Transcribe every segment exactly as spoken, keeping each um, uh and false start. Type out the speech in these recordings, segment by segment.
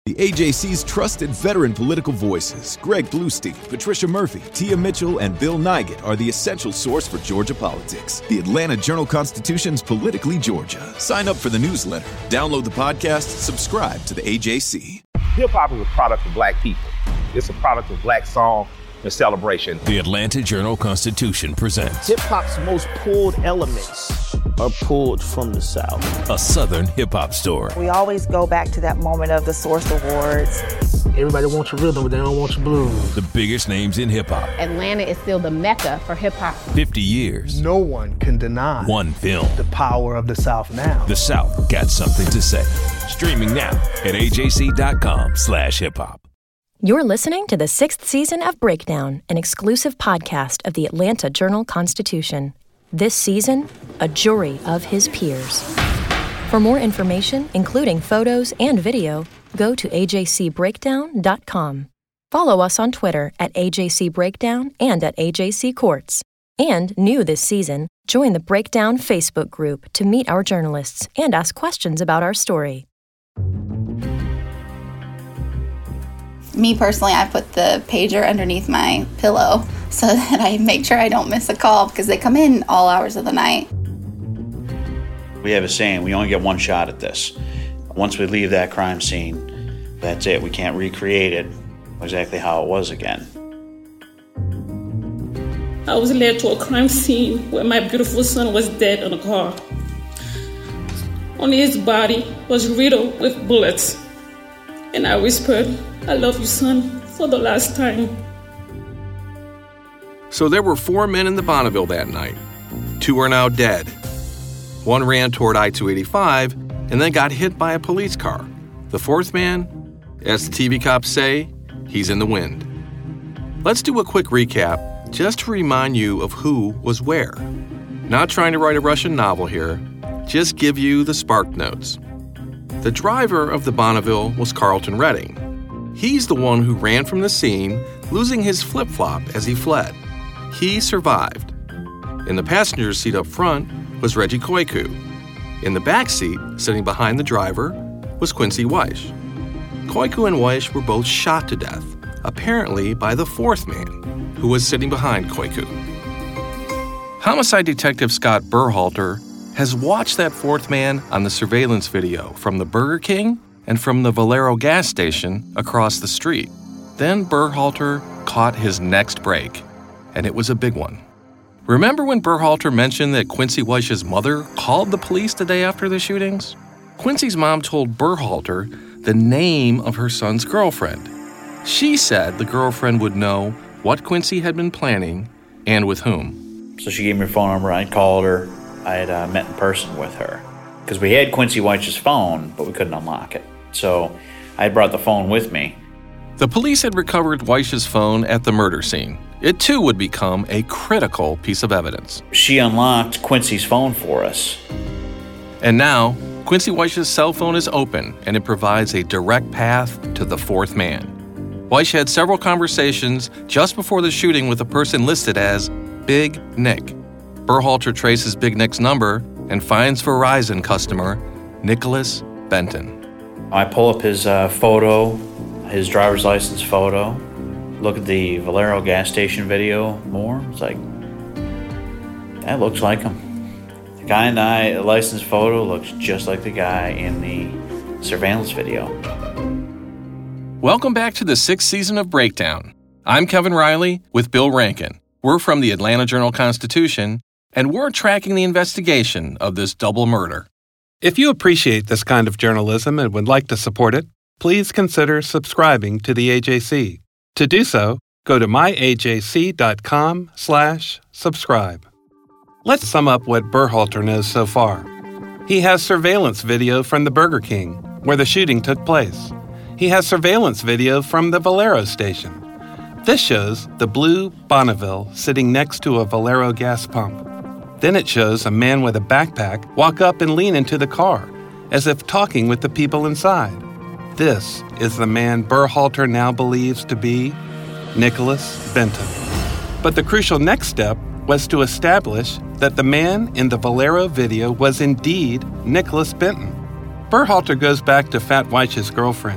The A J C's trusted veteran political voices, Greg Bluestein, Patricia Murphy, Tia Mitchell, and Bill Nygut, are the essential source for Georgia politics. The Atlanta Journal-Constitution's Politically Georgia. Sign up for the newsletter, download the podcast, subscribe to the A J C. Hip-hop is a product of black people. It's a product of black song and celebration. The Atlanta Journal-Constitution presents hip-hop's most pulled elements are pulled from the South. A Southern hip-hop story. We always go back to that moment of the Source Awards. Everybody wants your rhythm, but they don't want your blues. The biggest names in hip-hop. Atlanta is still the mecca for hip-hop. fifty years. No one can deny one film. The power of the South now. The South got something to say. Streaming now at A J C dot com slash hip hop. You're listening to the sixth season of Breakdown, an exclusive podcast of the Atlanta Journal-Constitution. This season, a jury of his peers. For more information, including photos and video, go to A J C breakdown dot com. Follow us on Twitter at A J C Breakdown and at A J C Courts. And new this season, join the Breakdown Facebook group to meet our journalists and ask questions about our story. Me personally, I put the pager underneath my pillow so that I make sure I don't miss a call because they come in all hours of the night. We have a saying, we only get one shot at this. Once we leave that crime scene, that's it. We can't recreate it exactly how it was again. I was led to a crime scene where my beautiful son was dead in a car. Only his body was riddled with bullets. And I whispered, "I love you, son," for the last time. So there were four men in the Bonneville that night. Two are now dead. One ran toward I two eighty-five and then got hit by a police car. The fourth man, as the T V cops say, he's in the wind. Let's do a quick recap just to remind you of who was where. Not trying to write a Russian novel here, just give you the spark notes. The driver of the Bonneville was Carlton Redding. He's the one who ran from the scene, losing his flip-flop as he fled. He survived. In the passenger seat up front was Reggie Koiku. In the back seat, sitting behind the driver, was Quincy Weish. Koiku and Weish were both shot to death, apparently by the fourth man, who was sitting behind Koiku. Homicide Detective Scott Berhalter has watched that fourth man on the surveillance video from the Burger King and from the Valero gas station across the street. Then Berhalter caught his next break, and it was a big one. Remember when Berhalter mentioned that Quincy Weich's mother called the police the day after the shootings? Quincy's mom told Berhalter the name of her son's girlfriend. She said the girlfriend would know what Quincy had been planning and with whom. So she gave me her phone number, I called her. I had uh, met in person with her because we had Quincy Weich's phone, but we couldn't unlock it. So I brought the phone with me. The police had recovered Weich's phone at the murder scene. It too would become a critical piece of evidence. She unlocked Quincy's phone for us. And now, Quincy Weich's cell phone is open and it provides a direct path to the fourth man. Weich had several conversations just before the shooting with a person listed as Big Nick. Berhalter traces Big Nick's number and finds Verizon customer Nicholas Benton. I pull up his uh, photo, his driver's license photo, look at the Valero gas station video more. It's like, that looks like him. The guy in the license photo looks just like the guy in the surveillance video. Welcome back to the sixth season of Breakdown. I'm Kevin Riley with Bill Rankin. We're from the Atlanta Journal-Constitution, and we're tracking the investigation of this double murder. If you appreciate this kind of journalism and would like to support it, please consider subscribing to the A J C. To do so, go to my A J C dot com slash subscribe. Let's sum up what Berhalter knows so far. He has surveillance video from the Burger King, where the shooting took place. He has surveillance video from the Valero station. This shows the blue Bonneville sitting next to a Valero gas pump. Then it shows a man with a backpack walk up and lean into the car, as if talking with the people inside. This is the man Berhalter now believes to be Nicholas Benton. But the crucial next step was to establish that the man in the Valero video was indeed Nicholas Benton. Berhalter goes back to Fat Weich's girlfriend.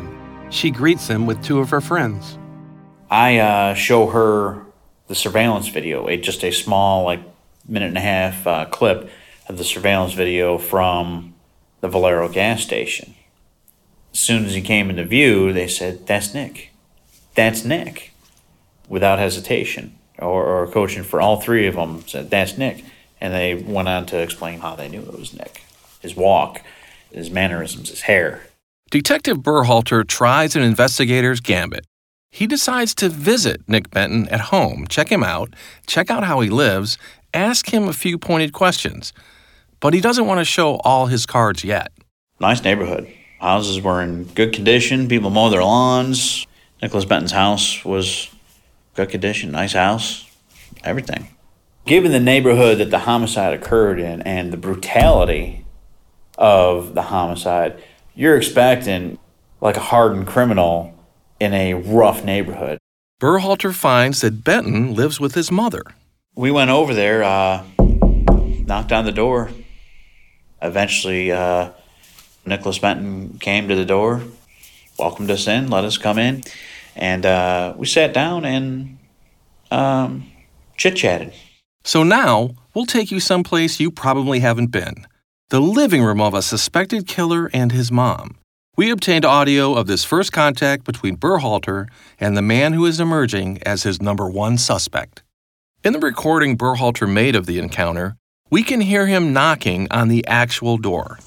she greets him with two of her friends. I uh, show her the surveillance video, a, just a small, like, minute and a half uh, clip of the surveillance video from the Valero gas station. As soon as he came into view, they said, "That's Nick. That's Nick," without hesitation. Or, or coaching for all three of them said, "That's Nick." And they went on to explain how they knew it was Nick. His walk, his mannerisms, his hair. Detective Berhalter tries an investigator's gambit. He decides to visit Nick Benton at home, check him out, check out how he lives, ask him a few pointed questions. But he doesn't want to show all his cards yet. Nice neighborhood. Houses were in good condition. People mow their lawns. Nicholas Benton's house was good condition. Nice house. Everything. Given the neighborhood that the homicide occurred in and the brutality of the homicide, you're expecting like a hardened criminal in a rough neighborhood. Berhalter finds that Benton lives with his mother. We went over there, uh, knocked on the door. Eventually, uh, Nicholas Benton came to the door, welcomed us in, let us come in, and uh, we sat down and um, chit-chatted. So now, we'll take you someplace you probably haven't been. The living room of a suspected killer and his mom. We obtained audio of this first contact between Berhalter and the man who is emerging as his number one suspect. In the recording Berhalter made of the encounter, we can hear him knocking on the actual door.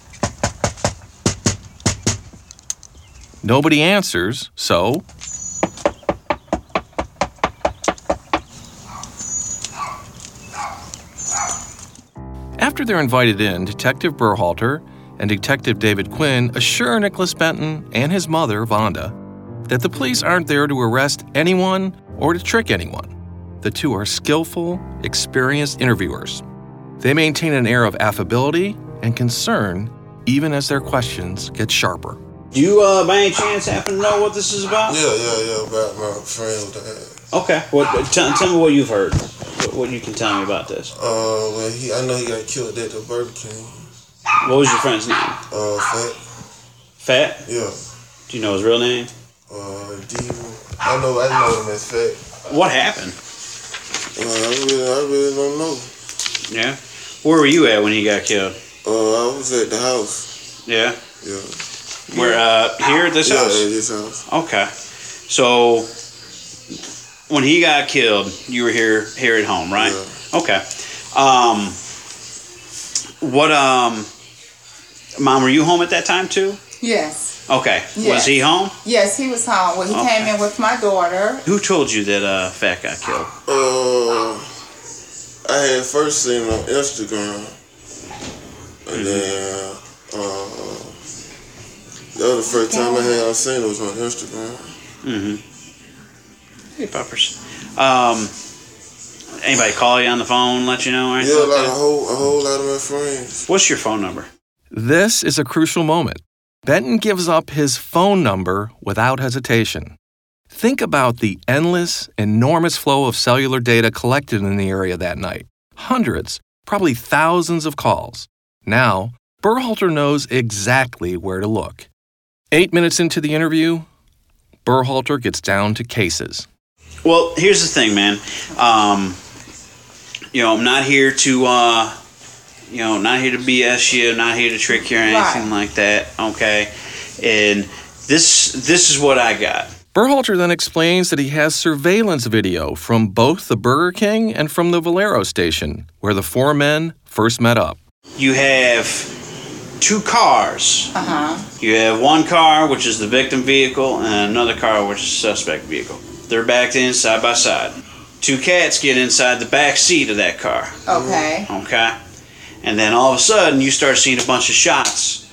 Nobody answers, so... After they're invited in, Detective Berhalter and Detective David Quinn assure Nicholas Benton and his mother, Vonda, that the police aren't there to arrest anyone or to trick anyone. The two are skillful, experienced interviewers. They maintain an air of affability and concern even as their questions get sharper. Do you, uh, by any chance, happen to know what this is about? Yeah, yeah, yeah, about my friend with the head. Okay, what, tell, tell me what you've heard, what, what you can tell me about this. Uh, well, he, I know he got killed at the Burger King. What was your friend's name? Uh, Fat. Fat? Yeah. Do you know his real name? Uh, D. I know, I know him as Fat. What happened? Uh, I really, I really don't know. Yeah? Where were you at when he got killed? Uh, I was at the house. Yeah? Yeah. Where, uh, here at this yeah, house? Yeah, at this house. Okay. So, when he got killed, you were here here at home, right? Yeah. Okay. Um, what, um, Mom, were you home at that time too? Yes. Okay. Yes. Was he home? Yes, he was home. Well, he Okay. came in with my daughter. Who told you that uh, Fat got killed? Uh, I had first seen him on Instagram. And mm-hmm. then, uh, that was the first time I had seen it was on Instagram. Mm-hmm. Hey, Poppers. Um, anybody call you on the phone, let you know? Or anything yeah, like like that? a whole, a whole lot of my friends. What's your phone number? This is a crucial moment. Benton gives up his phone number without hesitation. Think about the endless, enormous flow of cellular data collected in the area that night. Hundreds, probably thousands of calls. Now, Berhalter knows exactly where to look. Eight minutes into the interview, Berhalter gets down to cases. Well, here's the thing, man. Um, you know, I'm not here to, uh, you know, not here to B S you, not here to trick you or anything Right. like that, okay? And this this is what I got. Berhalter then explains that he has surveillance video from both the Burger King and from the Valero station, where the four men first met up. You have two cars. Uh-huh. You have one car, which is the victim vehicle, and another car, which is the suspect vehicle. They're backed in side by side. Two cats get inside the back seat of that car. Okay. Okay? And then all of a sudden, you start seeing a bunch of shots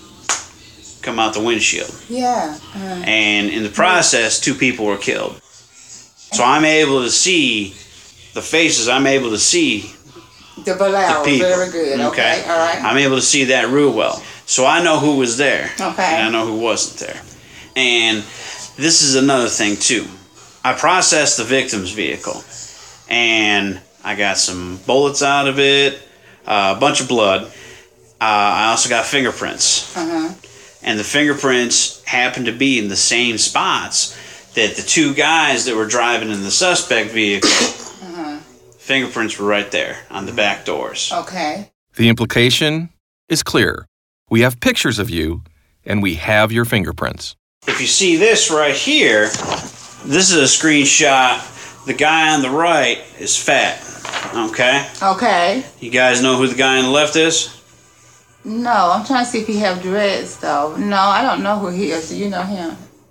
come out the windshield. Yeah. Uh-huh. And in the process, two people were killed. So I'm able to see the faces. I'm able to see The Valero, the people. very good. Okay. All right. I'm able to see that real well. So I know who was there. Okay. And I know who wasn't there. And this is another thing, too. I processed the victim's vehicle. And I got some bullets out of it, uh, a bunch of blood. Uh, I also got fingerprints. Uh-huh. and the fingerprints happened to be in the same spots that the two guys that were driving in the suspect vehicle, uh-huh. fingerprints were right there on the back doors. Okay. The implication is clear. We have pictures of you, and we have your fingerprints. If you see this right here, this is a screenshot. The guy on the right is fat. Okay? Okay. You guys know who the guy on the left is? No, I'm trying to see if he have dreads, though. No, I don't know who he is. Do you know him?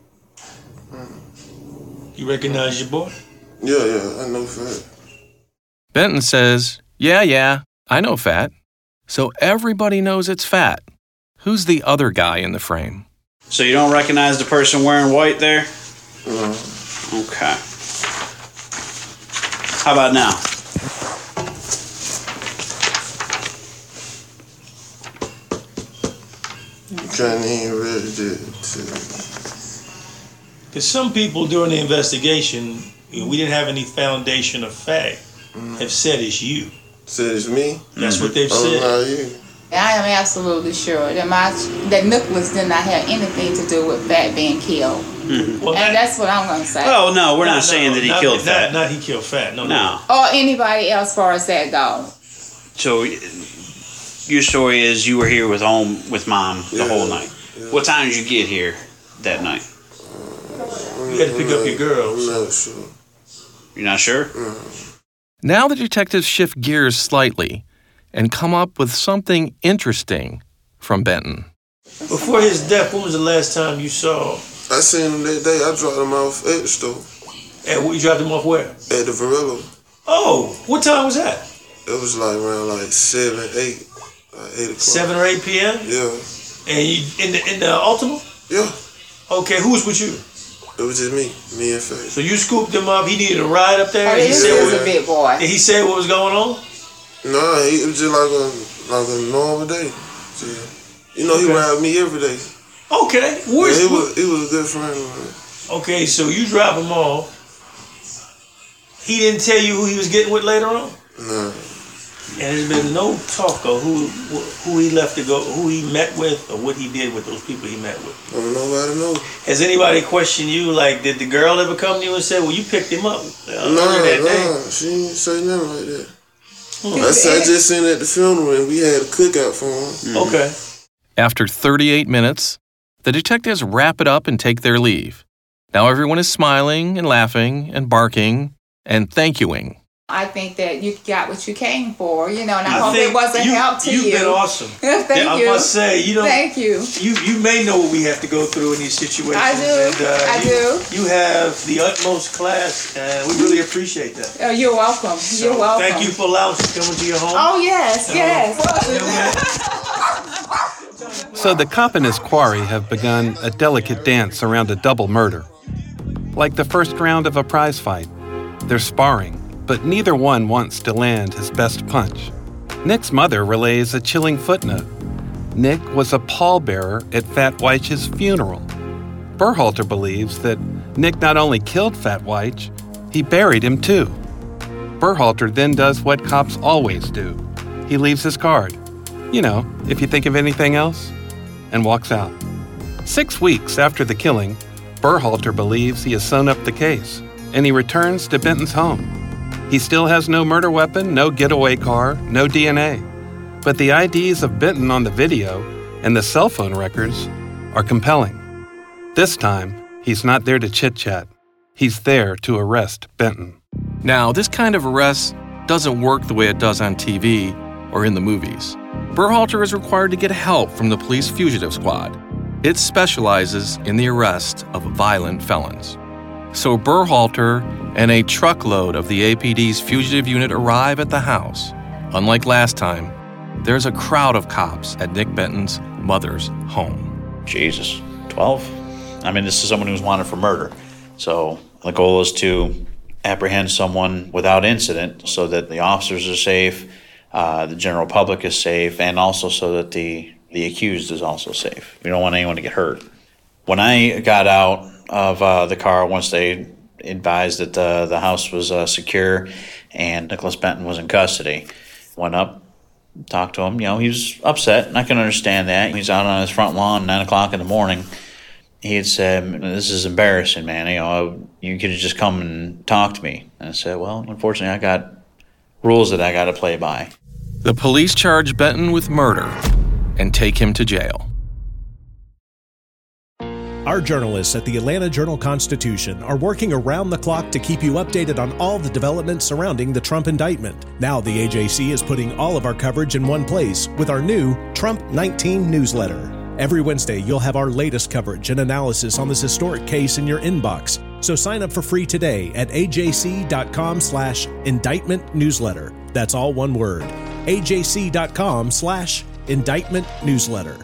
You recognize your boy? Yeah, yeah, I know Fat. Benton says, yeah, yeah, I know Fat. So everybody knows it's Fat. Who's the other guy in the frame? So you don't recognize the person wearing white there? No. Okay. How about now? You can't even read it. Because some people during the investigation, you know, we didn't have any foundation of fact, mm. have said it's you. Said it's me? That's mm-hmm. what they've said. Oh, not you. I am absolutely sure that my that Nicholas did not have anything to do with Fat being killed. Mm-hmm. Well, and that, that's what I'm going to say. Oh, no, we're not, not saying no, that he not, killed not, Fat. Not, not he killed Fat, no, no. No. Or anybody else as far as that goes. So your story is you were here with home with Mom the yeah, whole night. Yeah. What time did you get here that night? You had to pick up your girls. I'm not sure. You're not sure? Mm. Now the detectives shift gears slightly and come up with something interesting from Benton. Before his death, when was the last time you saw? I seen him that day. I dropped him off at the store. And you dropped him off where? At the Varelo. Oh, what time was that? It was like around like seven, eight, like eight o'clock. Seven or eight p m. Yeah. And you in the in the Ultima? Yeah. Okay, who was with you? It was just me, me and Faye. So you scooped him up. He needed a ride up there. Oh, he he said was what, a big boy. Did he say what was going on? Nah, he, it was just like a like a normal day. So, you know, okay. He ride with me every day. Okay. Where's, yeah, he was he was a good friend of mine. Okay, so you drop him off. He didn't tell you who he was getting with later on? No. And there's been no talk of who who he left to go, who he met with, or what he did with those people he met with. Don't nobody know. Has anybody questioned you? Like, did the girl ever come to you and say, "Well, you picked him up"? Uh, no, that no, day? She didn't say nothing like that. Hmm. I, I just seen her at the funeral and we had a cookout for him. Mm-hmm. Okay. After thirty-eight minutes, the detectives wrap it up and take their leave. Now everyone is smiling and laughing and barking and thank youing. I think that you got what you came for, you know, and I, I hope it was a you, help to you've you. You've been awesome. Thank yeah, you. I must say, you know, thank you. You you may know what we have to go through in these situations. I do. And, uh, I you, do. You have the utmost class, and we really appreciate that. Oh, you're welcome. So you're welcome. Thank you for allowing us to come into your home. Oh yes, yes. So the cop and his quarry have begun a delicate dance around a double murder. Like the first round of a prize fight, they're sparring, but neither one wants to land his best punch. Nick's mother relays a chilling footnote. Nick was a pallbearer at Fat Weitch's funeral. Berhalter believes that Nick not only killed Fat Weitch, he buried him too. Berhalter then does what cops always do. He leaves his card. You know, if you think of anything else, and walks out. Six weeks after the killing, Berhalter believes he has sewn up the case, and he returns to Benton's home. He still has no murder weapon, no getaway car, no D N A. But the I Ds of Benton on the video and the cell phone records are compelling. This time, he's not there to chit-chat. He's there to arrest Benton. Now, this kind of arrest doesn't work the way it does on T V or in the movies. Berhalter is required to get help from the police fugitive squad. It specializes in the arrest of violent felons. So Berhalter and a truckload of the A P D's fugitive unit arrive at the house. Unlike last time, there's a crowd of cops at Nick Benton's mother's home. Jesus, twelve? I mean, this is someone who's wanted for murder. So the goal is to apprehend someone without incident so that the officers are safe, uh, the general public is safe, and also so that the, the accused is also safe. We don't want anyone to get hurt. When I got out of uh, the car, once they advised that uh, the house was uh, secure and Nicholas Benton was in custody, went up talked to him. You know, he was upset, and I can understand that. He's out on his front lawn, nine o'clock in the morning. He had said, "This is embarrassing, man. You know, you could have just come and talked to me." And I said, "Well, unfortunately, I got rules that I got to play by." The police charge Benton with murder and take him to jail. Our journalists at the Atlanta Journal-Constitution are working around the clock to keep you updated on all the developments surrounding the Trump indictment. Now the A J C is putting all of our coverage in one place with our new Trump nineteen newsletter. Every Wednesday, you'll have our latest coverage and analysis on this historic case in your inbox. So sign up for free today at ajc.com slash indictment newsletter. That's all one word. ajc.com slash indictment newsletter.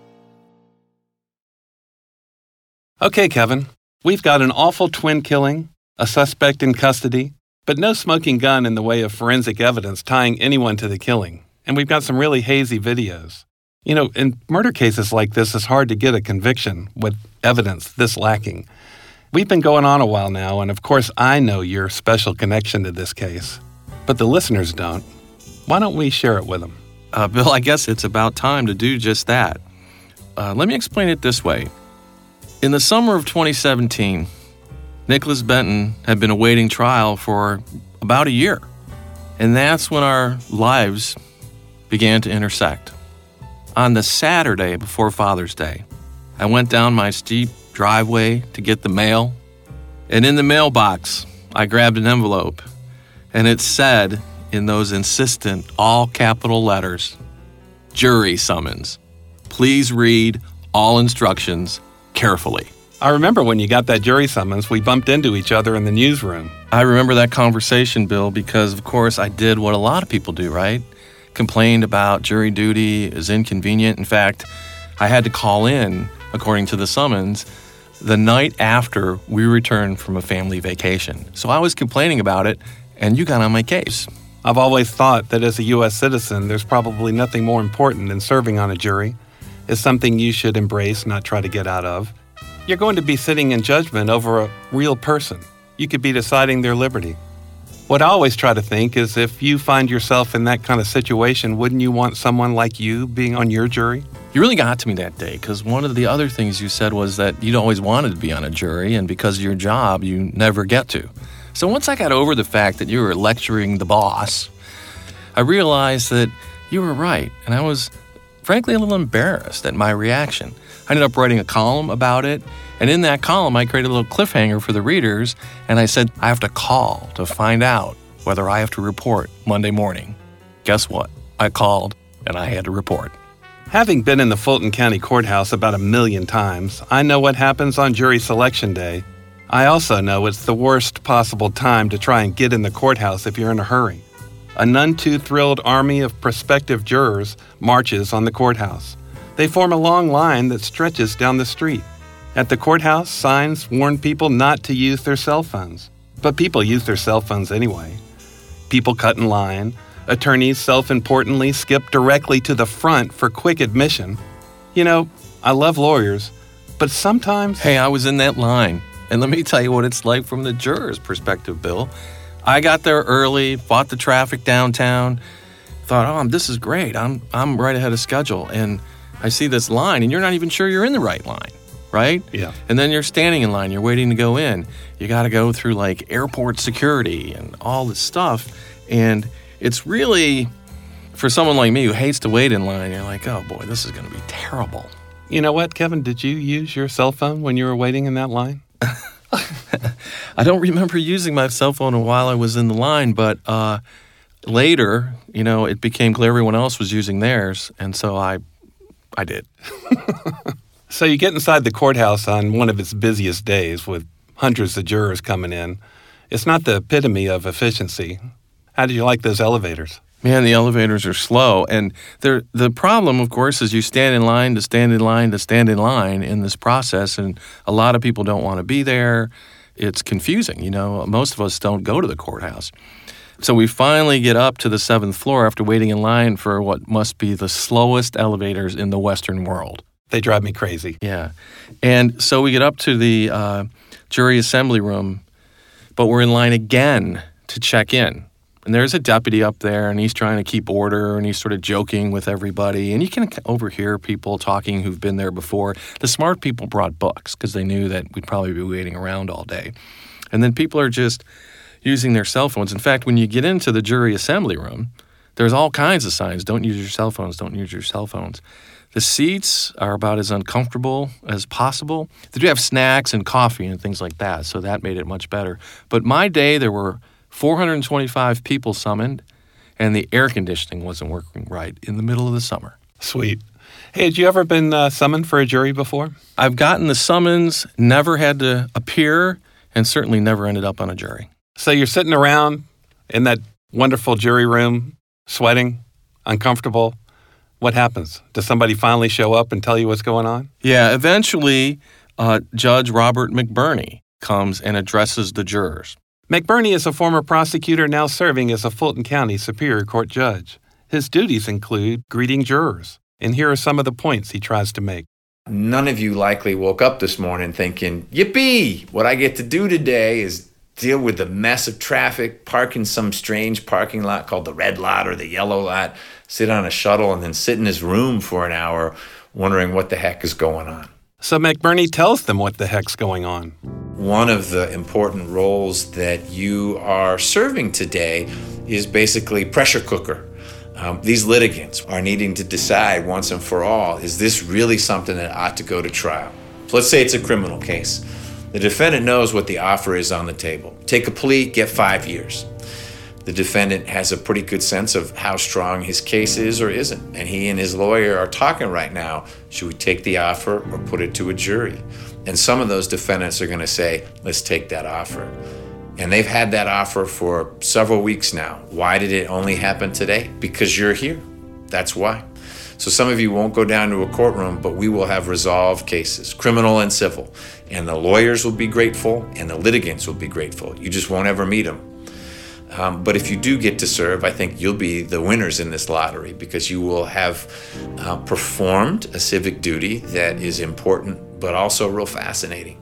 Okay, Kevin, we've got an awful twin killing, a suspect in custody, but no smoking gun in the way of forensic evidence tying anyone to the killing. And we've got some really hazy videos. You know, in murder cases like this, it's hard to get a conviction with evidence this lacking. We've been going on a while now, and of course I know your special connection to this case, but the listeners don't. Why don't we share it with them? Uh, Bill, I guess it's about time to do just that. Uh, let me explain it this way. In the summer of twenty seventeen, Nicholas Benton had been awaiting trial for about a year, and that's when our lives began to intersect. On the Saturday before Father's Day, I went down my steep driveway to get the mail, and in the mailbox, I grabbed an envelope, and it said in those insistent all-capital letters, "Jury summons. Please read all instructions carefully." I remember when you got that jury summons, we bumped into each other in the newsroom. I remember that conversation, Bill, because, of course, I did what a lot of people do, right? Complained about jury duty is inconvenient. In fact, I had to call in, according to the summons, the night after we returned from a family vacation. So I was complaining about it, and you got on my case. I've always thought that as a U S citizen, there's probably nothing more important than serving on a jury. It's something you should embrace, not try to get out of. You're going to be sitting in judgment over a real person. You could be deciding their liberty. What I always try to think is if you find yourself in that kind of situation, wouldn't you want someone like you being on your jury? You really got to me that day, because one of the other things you said was that you'd always wanted to be on a jury, and because of your job, you never get to. So once I got over the fact that you were lecturing the boss, I realized that you were right, and I was frankly a little embarrassed at my reaction. I ended up writing a column about it, and in that column, I created a little cliffhanger for the readers, and I said, I have to call to find out whether I have to report Monday morning. Guess what? I called, and I had to report. Having been in the Fulton County Courthouse about a million times, I know what happens on jury selection day. I also know it's the worst possible time to try and get in the courthouse if you're in a hurry. A none-too-thrilled army of prospective jurors marches on the courthouse. They form a long line that stretches down the street. At the courthouse, signs warn people not to use their cell phones. But people use their cell phones anyway. People cut in line. Attorneys self-importantly skip directly to the front for quick admission. You know, I love lawyers, but sometimes... Hey, I was in that line. And let me tell you what it's like from the juror's perspective, Bill. I got there early, fought the traffic downtown, thought, oh, this is great. I'm I'm right ahead of schedule. And I see this line, and you're not even sure you're in the right line, right? Yeah. And then you're standing in line. You're waiting to go in. You got to go through, like, airport security and all this stuff. And it's really, for someone like me who hates to wait in line, you're like, oh, boy, this is going to be terrible. You know what, Kevin? Did you use your cell phone when you were waiting in that line? I don't remember using my cell phone while I was in the line, but uh, later, you know, it became clear everyone else was using theirs, and so I I did. So you get inside the courthouse on one of its busiest days with hundreds of jurors coming in. It's not the epitome of efficiency. How did you like those elevators? Man, the elevators are slow, and they're, the problem, of course, is you stand in line to stand in line to stand in line in this process, and a lot of people don't want to be there. It's confusing, you know. Most of us don't go to the courthouse. So we finally get up to the seventh floor after waiting in line for what must be the slowest elevators in the Western world. They drive me crazy. Yeah. And so we get up to the uh, jury assembly room, but we're in line again to check in. And there's a deputy up there, and he's trying to keep order, and he's sort of joking with everybody. And you can overhear people talking who've been there before. The smart people brought books because they knew that we'd probably be waiting around all day. And then people are just using their cell phones. In fact, when you get into the jury assembly room, there's all kinds of signs. Don't use your cell phones. Don't use your cell phones. The seats are about as uncomfortable as possible. They do have snacks and coffee and things like that, so that made it much better. But my day, there were four hundred twenty-five people summoned, and the air conditioning wasn't working right in the middle of the summer. Sweet. Hey, had you ever been uh, summoned for a jury before? I've gotten the summons, never had to appear, and certainly never ended up on a jury. So you're sitting around in that wonderful jury room, sweating, uncomfortable. What happens? Does somebody finally show up and tell you what's going on? Yeah, eventually, uh, Judge Robert McBurney comes and addresses the jurors. McBurney is a former prosecutor now serving as a Fulton County Superior Court judge. His duties include greeting jurors, and here are some of the points he tries to make. None of you likely woke up this morning thinking, yippee, what I get to do today is deal with the mess of traffic, park in some strange parking lot called the red lot or the yellow lot, sit on a shuttle, and then sit in his room for an hour wondering what the heck is going on. So McBurney tells them what the heck's going on. One of the important roles that you are serving today is basically pressure cooker. Um, these litigants are needing to decide once and for all, is this really something that ought to go to trial? So let's say it's a criminal case. The defendant knows what the offer is on the table. Take a plea, get five years. The defendant has a pretty good sense of how strong his case is or isn't. And he and his lawyer are talking right now, should we take the offer or put it to a jury? And some of those defendants are going to say, let's take that offer. And they've had that offer for several weeks now. Why did it only happen today? Because you're here. That's why. So some of you won't go down to a courtroom, but we will have resolved cases, criminal and civil. And the lawyers will be grateful, and the litigants will be grateful. You just won't ever meet them. Um, but if you do get to serve, I think you'll be the winners in this lottery because you will have uh, performed a civic duty that is important, but also real fascinating.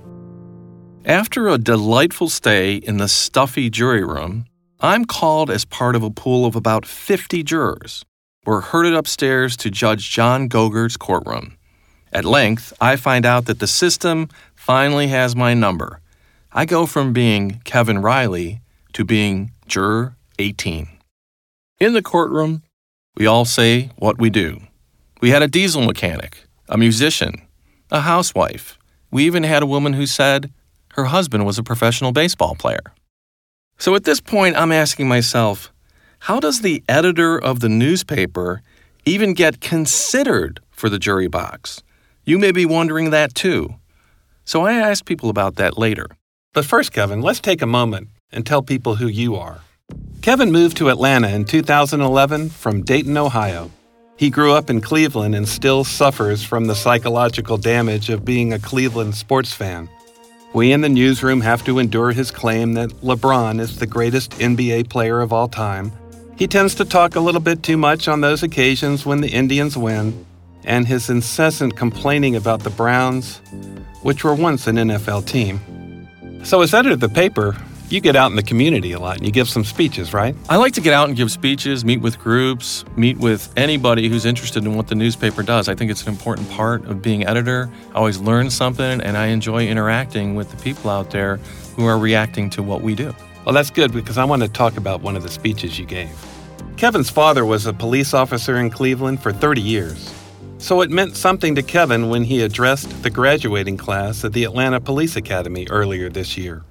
After a delightful stay in the stuffy jury room, I'm called as part of a pool of about fifty jurors. We're herded upstairs to Judge John Gogert's courtroom. At length, I find out that the system finally has my number. I go from being Kevin Riley to being Juror eighteen. In the courtroom, we all say what we do. We had a diesel mechanic, a musician, a housewife. We even had a woman who said her husband was a professional baseball player. So at this point, I'm asking myself, how does the editor of the newspaper even get considered for the jury box? You may be wondering that too. So I asked people about that later. But first, Kevin, let's take a moment and tell people who you are. Kevin moved to Atlanta in two thousand eleven from Dayton, Ohio. He grew up in Cleveland and still suffers from the psychological damage of being a Cleveland sports fan. We in the newsroom have to endure his claim that LeBron is the greatest N B A player of all time. He tends to talk a little bit too much on those occasions when the Indians win, and his incessant complaining about the Browns, which were once an N F L team. So as editor of the paper, you get out in the community a lot and you give some speeches, right? I like to get out and give speeches, meet with groups, meet with anybody who's interested in what the newspaper does. I think it's an important part of being editor. I always learn something, and I enjoy interacting with the people out there who are reacting to what we do. Well, that's good because I want to talk about one of the speeches you gave. Kevin's father was a police officer in Cleveland for thirty years. So it meant something to Kevin when he addressed the graduating class at the Atlanta Police Academy earlier this year.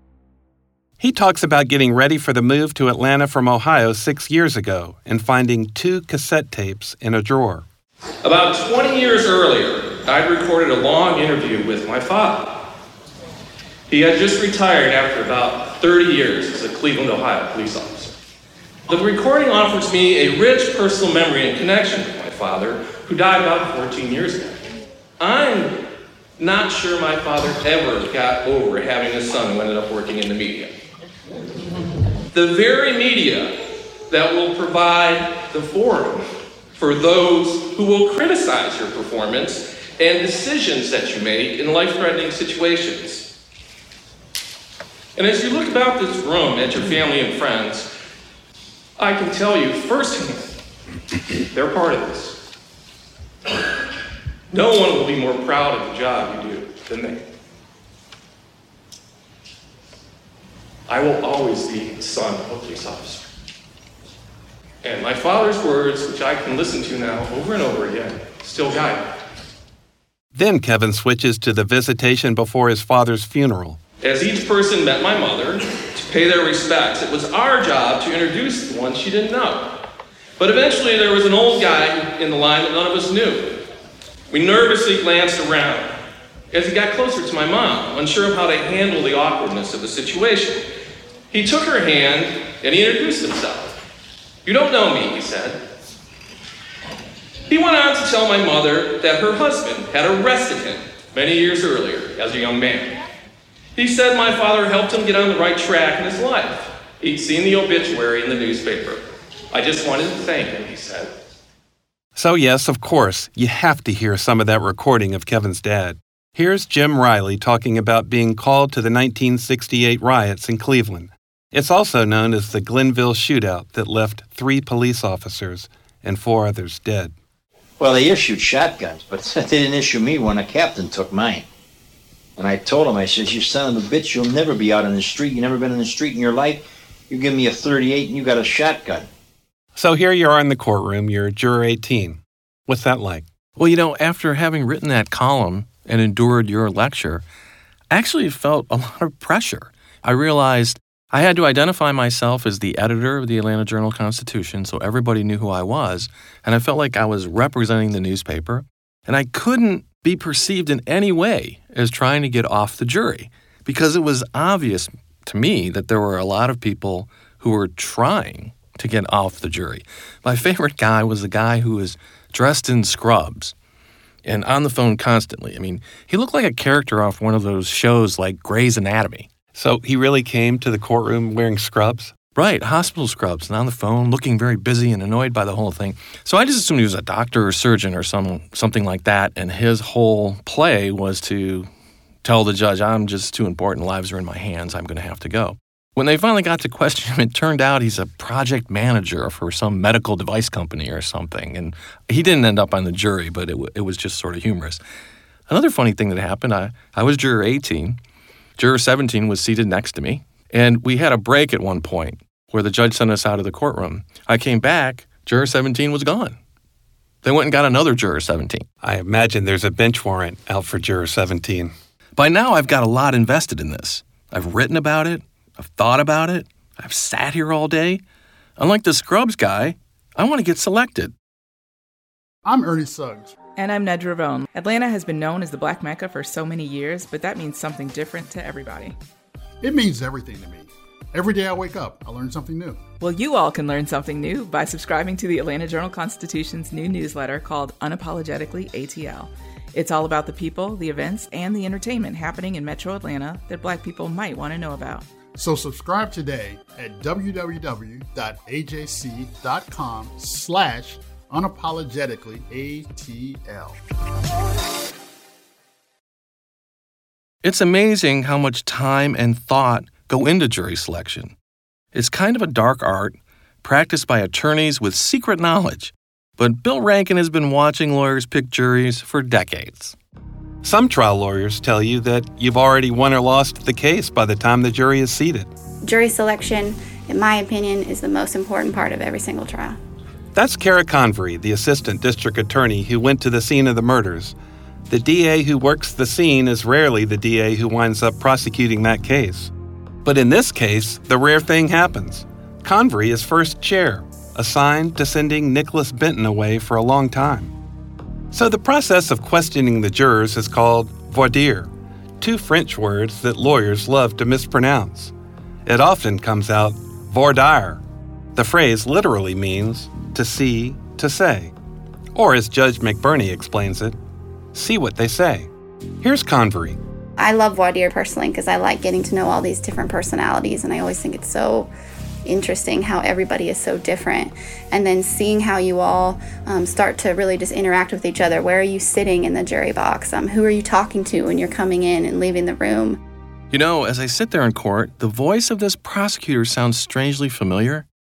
He talks about getting ready for the move to Atlanta from Ohio six years ago and finding two cassette tapes in a drawer. About twenty years earlier, I'd recorded a long interview with my father. He had just retired after about thirty years as a Cleveland, Ohio police officer. The recording offers me a rich personal memory and connection with my father, who died about fourteen years ago. I'm not sure my father ever got over having a son who ended up working in the media. The very media that will provide the forum for those who will criticize your performance and decisions that you make in life-threatening situations. And as you look about this room at your family and friends, I can tell you firsthand, they're part of this. No one will be more proud of the job you do than they. I will always be the son of a police officer. And my father's words, which I can listen to now over and over again, still guide me. Then Kevin switches to the visitation before his father's funeral. As each person met my mother to pay their respects, it was our job to introduce the one she didn't know. But eventually there was an old guy in the line that none of us knew. We nervously glanced around as he got closer to my mom, unsure of how to handle the awkwardness of the situation. He took her hand and he introduced himself. "You don't know me," he said. He went on to tell my mother that her husband had arrested him many years earlier as a young man. He said my father helped him get on the right track in his life. He'd seen the obituary in the newspaper. "I just wanted to thank him," he said. So yes, of course, you have to hear some of that recording of Kevin's dad. Here's Jim Riley talking about being called to the nineteen sixty-eight riots in Cleveland. It's also known as the Glenville shootout that left three police officers and four others dead. Well, they issued shotguns, but they didn't issue me one. A captain took mine. And I told him, I says, "You son of a bitch, you'll never be out on the street. You've never been in the street in your life. You give me a thirty-eight and you got a shotgun." So here you are in the courtroom, you're juror eighteen. What's that like? Well, you know, after having written that column and endured your lecture, I actually felt a lot of pressure. I realized I had to identify myself as the editor of the Atlanta Journal-Constitution so everybody knew who I was, and I felt like I was representing the newspaper, and I couldn't be perceived in any way as trying to get off the jury because it was obvious to me that there were a lot of people who were trying to get off the jury. My favorite guy was the guy who was dressed in scrubs and on the phone constantly. I mean, he looked like a character off one of those shows like Grey's Anatomy. So he really came to the courtroom wearing scrubs? Right, hospital scrubs, and on the phone, looking very busy and annoyed by the whole thing. So I just assumed he was a doctor or surgeon or some something like that, and his whole play was to tell the judge, "I'm just too important, lives are in my hands, I'm going to have to go." When they finally got to question him, it turned out he's a project manager for some medical device company or something, and he didn't end up on the jury, but it, w- it was just sort of humorous. Another funny thing that happened, I, I was juror eighteen. Juror seventeen was seated next to me, and we had a break at one point where the judge sent us out of the courtroom. I came back, juror seventeen was gone. They went and got another juror seventeen. I imagine there's a bench warrant out for juror seventeen. By now, I've got a lot invested in this. I've written about it. I've thought about it. I've sat here all day. Unlike the Scrubs guy, I want to get selected. I'm Ernie Suggs. And I'm Nedra Ravone. Atlanta has been known as the Black Mecca for so many years, but that means something different to everybody. It means everything to me. Every day I wake up, I learn something new. Well, you all can learn something new by subscribing to the Atlanta Journal-Constitution's new newsletter called Unapologetically A T L. It's all about the people, the events, and the entertainment happening in Metro Atlanta that Black people might want to know about. So subscribe today at www.ajc.com slash unapologetically ATL. It's amazing how much time and thought go into jury selection. It's kind of a dark art, practiced by attorneys with secret knowledge. But Bill Rankin has been watching lawyers pick juries for decades. Some trial lawyers tell you that you've already won or lost the case by the time the jury is seated. Jury selection, in my opinion, is the most important part of every single trial. That's Kara Convery, the assistant district attorney who went to the scene of the murders. The D A who works the scene is rarely the D A who winds up prosecuting that case. But in this case, the rare thing happens. Convery is first chair, assigned to sending Nicholas Benton away for a long time. So the process of questioning the jurors is called voir dire, two French words that lawyers love to mispronounce. It often comes out voir dire. The phrase literally means to see, to say. Or as Judge McBurney explains it, see what they say. Here's Convery. I love voir dire personally because I like getting to know all these different personalities, and I always think it's so interesting how everybody is so different. And then seeing how you all um, start to really just interact with each other. Where are you sitting in the jury box? Um, who are you talking to when you're coming in and leaving the room? You know, as I sit there in court, the voice of this prosecutor sounds strangely familiar.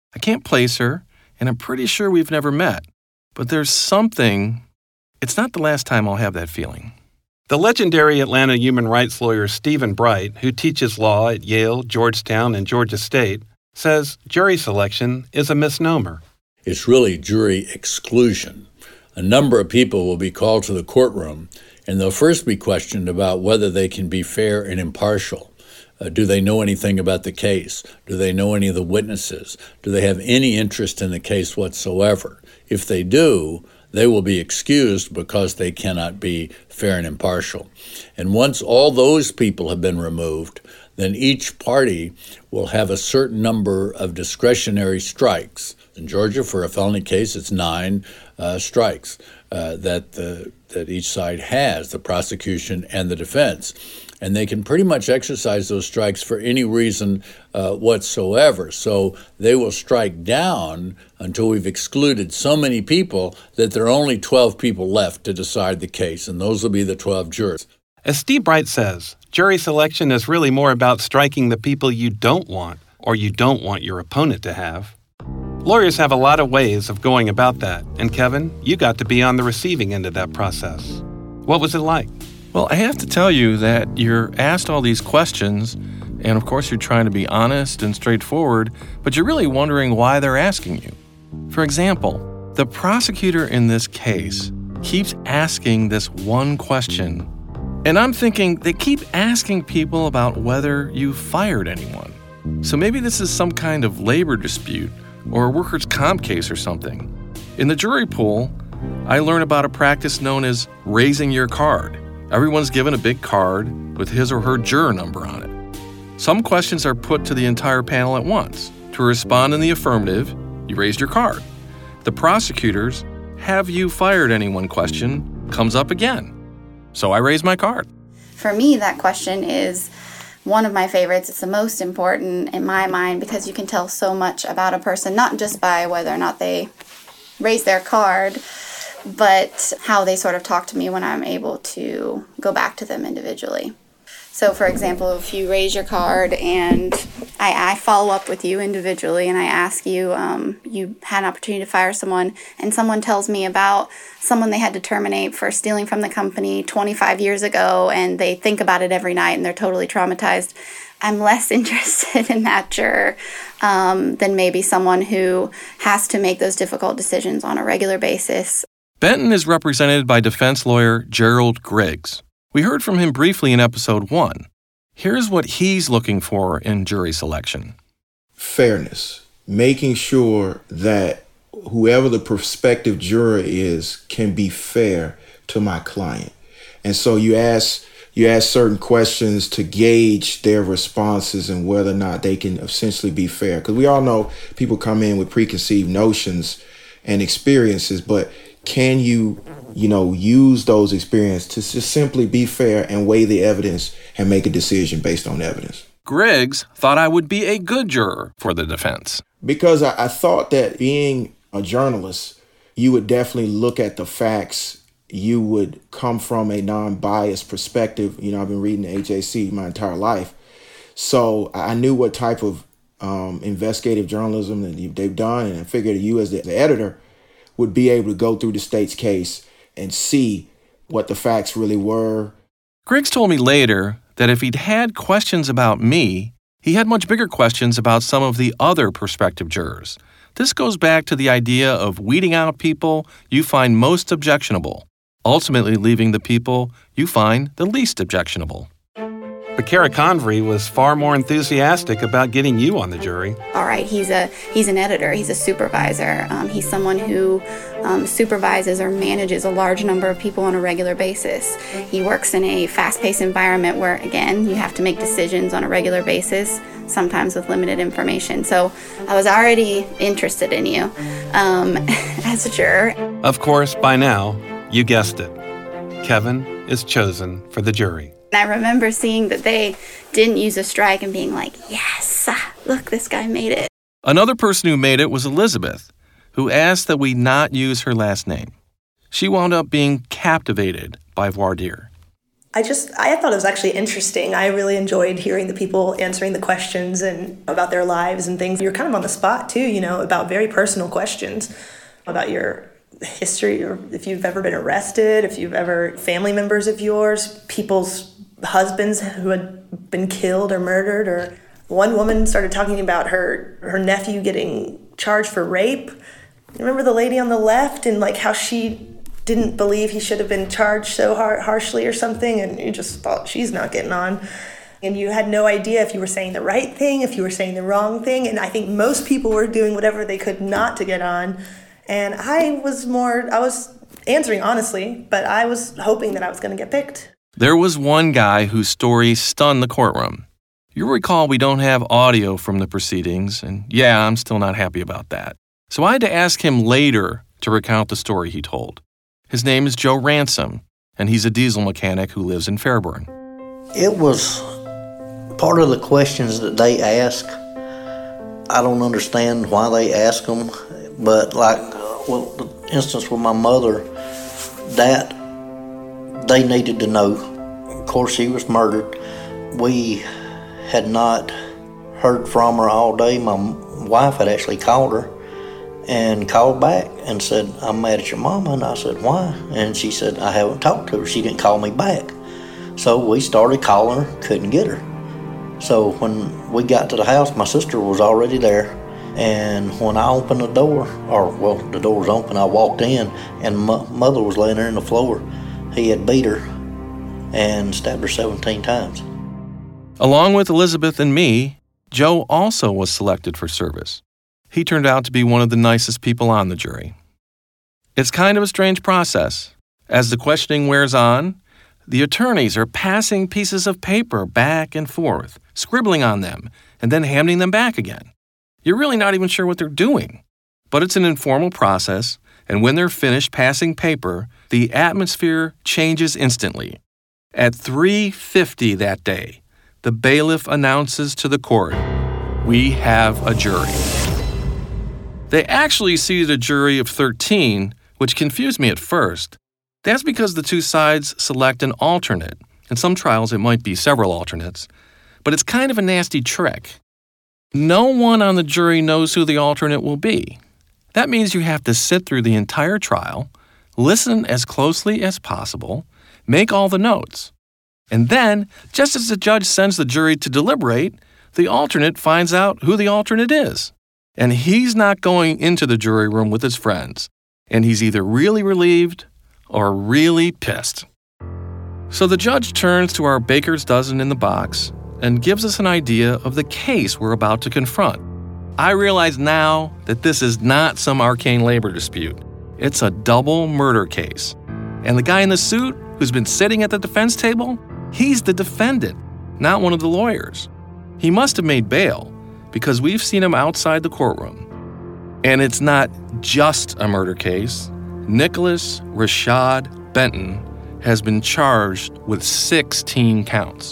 I can't place her, and I'm pretty sure we've never met. But there's something, it's not the last time I'll have that feeling. The legendary Atlanta human rights lawyer Stephen Bright, who teaches law at Yale, Georgetown, and Georgia State, says jury selection is a misnomer. It's really jury exclusion. A number of people will be called to the courtroom, and they'll first be questioned about whether they can be fair and impartial. Uh, do they know anything about the case? Do they know any of the witnesses? Do they have any interest in the case whatsoever? If they do, they will be excused because they cannot be fair and impartial. And once all those people have been removed, then each party will have a certain number of discretionary strikes. In Georgia, for a felony case, it's nine uh, strikes uh, that the, that each side has, the prosecution and the defense. And they can pretty much exercise those strikes for any reason uh, whatsoever. So they will strike down until we've excluded so many people that there are only twelve people left to decide the case, and those will be the twelve jurors. As Steve Bright says, jury selection is really more about striking the people you don't want or you don't want your opponent to have. Lawyers have a lot of ways of going about that, and Kevin, you got to be on the receiving end of that process. What was it like? Well, I have to tell you that you're asked all these questions, and of course you're trying to be honest and straightforward, but you're really wondering why they're asking you. For example, the prosecutor in this case keeps asking this one question, and I'm thinking they keep asking people about whether you fired anyone. So maybe this is some kind of labor dispute or a workers' comp case or something. In the jury pool, I learn about a practice known as raising your card. Everyone's given a big card with his or her juror number on it. Some questions are put to the entire panel at once. To respond in the affirmative, you raised your card. The prosecutor's "Have you fired anyone?" question comes up again. So I raise my card. For me, that question is one of my favorites. It's the most important in my mind because you can tell so much about a person, not just by whether or not they raise their card, but how they sort of talk to me when I'm able to go back to them individually. So, for example, if you raise your card and I, I follow up with you individually and I ask you, um, you had an opportunity to fire someone, and someone tells me about someone they had to terminate for stealing from the company twenty-five years ago, and they think about it every night and they're totally traumatized, I'm less interested in that juror um, than maybe someone who has to make those difficult decisions on a regular basis. Benton is represented by defense lawyer Gerald Griggs. We heard from him briefly in episode one. Here's what he's looking for in jury selection. Fairness, making sure that whoever the prospective juror is can be fair to my client. And so you ask you ask certain questions to gauge their responses and whether or not they can essentially be fair. Because we all know people come in with preconceived notions and experiences, but can you, you know, use those experiences to just simply be fair and weigh the evidence and make a decision based on evidence? Griggs thought I would be a good juror for the defense. Because I, I thought that being a journalist, you would definitely look at the facts. You would come from a non-biased perspective. You know, I've been reading the A J C my entire life. So I knew what type of um, investigative journalism that they've done, and I figured you as the, the editor would be able to go through the state's case and see what the facts really were. Griggs told me later that if he'd had questions about me, he had much bigger questions about some of the other prospective jurors. This goes back to the idea of weeding out people you find most objectionable, ultimately leaving the people you find the least objectionable. But Kara Convery was far more enthusiastic about getting you on the jury. All right, he's a he's an editor, he's a supervisor. Um, he's someone who um, supervises or manages a large number of people on a regular basis. He works in a fast-paced environment where, again, you have to make decisions on a regular basis, sometimes with limited information. So I was already interested in you um, as a juror. Of course, by now, you guessed it. Kevin is chosen for the jury. And I remember seeing that they didn't use a strike and being like, yes, look, this guy made it. Another person who made it was Elizabeth, who asked that we not use her last name. She wound up being captivated by voir dire. I just, I thought it was actually interesting. I really enjoyed hearing the people answering the questions and about their lives and things. You're kind of on the spot too, you know, about very personal questions about your history, or if you've ever been arrested, if you've ever, family members of yours, people's husbands who had been killed or murdered. Or one woman started talking about her, her nephew getting charged for rape. Remember the lady on the left, and like how she didn't believe he should have been charged so har- harshly or something, and you just thought she's not getting on. And you had no idea if you were saying the right thing, if you were saying the wrong thing, and I think most people were doing whatever they could not to get on. And I was more, I was answering honestly, but I was hoping that I was going to get picked. There was one guy whose story stunned the courtroom. You'll recall we don't have audio from the proceedings, and yeah, I'm still not happy about that. So I had to ask him later to recount the story he told. His name is Joe Ransom, and he's a diesel mechanic who lives in Fairburn. It was part of the questions that they ask. I don't understand why they ask them, but like, well, the instance with my mother, that they needed to know. Of course, she was murdered. We had not heard from her all day. My wife had actually called her and called back and said, I'm mad at your mama. And I said, why? And she said, I haven't talked to her. She didn't call me back. So we started calling her, couldn't get her. So when we got to the house, my sister was already there. And when I opened the door, or well, the door was open, I walked in, and my mother was laying there on the floor. He had beat her and stabbed her seventeen times. Along with Elizabeth and me, Joe also was selected for service. He turned out to be one of the nicest people on the jury. It's kind of a strange process. As the questioning wears on, the attorneys are passing pieces of paper back and forth, scribbling on them, and then handing them back again. You're really not even sure what they're doing. But it's an informal process, and when they're finished passing paper, the atmosphere changes instantly. At three fifty that day, the bailiff announces to the court, we have a jury. They actually seated a jury of thirteen, which confused me at first. That's because the two sides select an alternate. In some trials, it might be several alternates. But it's kind of a nasty trick. No one on the jury knows who the alternate will be. That means you have to sit through the entire trial, listen as closely as possible, make all the notes. And then, just as the judge sends the jury to deliberate, the alternate finds out who the alternate is. And he's not going into the jury room with his friends. And he's either really relieved or really pissed. So the judge turns to our baker's dozen in the box and gives us an idea of the case we're about to confront. I realize now that this is not some arcane labor dispute. It's a double murder case. And the guy in the suit who's been sitting at the defense table, he's the defendant, not one of the lawyers. He must have made bail because we've seen him outside the courtroom. And it's not just a murder case. Nicholas Rashad Benton has been charged with sixteen counts.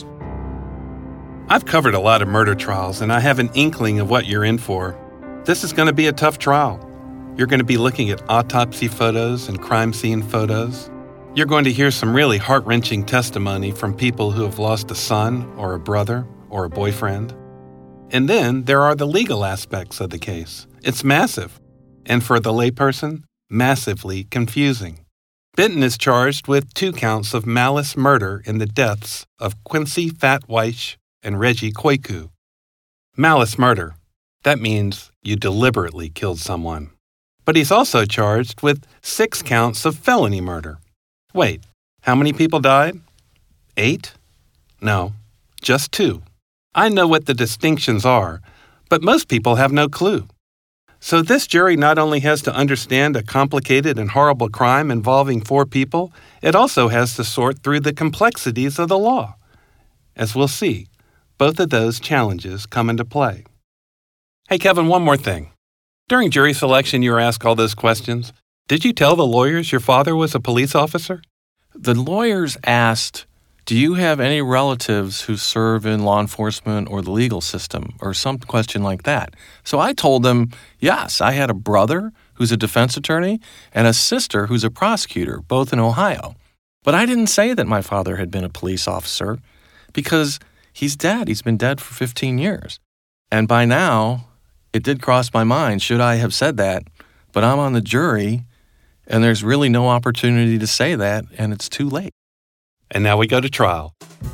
I've covered a lot of murder trials, and I have an inkling of what you're in for. This is going to be a tough trial. You're going to be looking at autopsy photos and crime scene photos. You're going to hear some really heart-wrenching testimony from people who have lost a son or a brother or a boyfriend. And then there are the legal aspects of the case. It's massive, and for the layperson, massively confusing. Benton is charged with two counts of malice murder in the deaths of Quincy Fatweish and Reggie Kwaku. Malice murder. That means you deliberately killed someone. But he's also charged with six counts of felony murder. Wait, how many people died? Eight? No, just two. I know what the distinctions are, but most people have no clue. So this jury not only has to understand a complicated and horrible crime involving four people, it also has to sort through the complexities of the law. As we'll see, both of those challenges come into play. Hey, Kevin, one more thing. During jury selection, you were asked all those questions. Did you tell the lawyers your father was a police officer? The lawyers asked, do you have any relatives who serve in law enforcement or the legal system, or some question like that? So I told them, yes, I had a brother who's a defense attorney and a sister who's a prosecutor, both in Ohio. But I didn't say that my father had been a police officer because he's dead. He's been dead for fifteen years. And by now, it did cross my mind, should I have said that? But I'm on the jury, and there's really no opportunity to say that, and it's too late. And now we go to trial.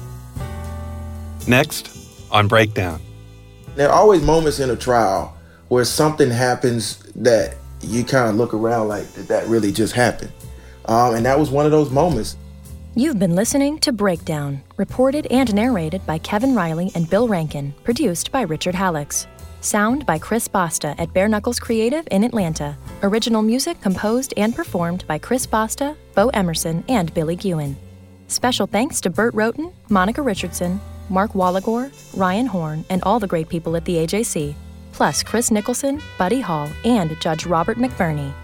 Next, on Breakdown. There are always moments in a trial where something happens that you kind of look around like, did that really just happen? Um, and that was one of those moments. You've been listening to Breakdown, reported and narrated by Kevin Riley and Bill Rankin, produced by Richard Hallex. Sound by Chris Basta at Bare Knuckles Creative in Atlanta. Original music composed and performed by Chris Basta, Bo Emerson, and Billy Guin. Special thanks to Bert Roten, Monica Richardson, Mark Wallagore, Ryan Horn, and all the great people at the A J C, plus Chris Nicholson, Buddy Hall, and Judge Robert McBurney.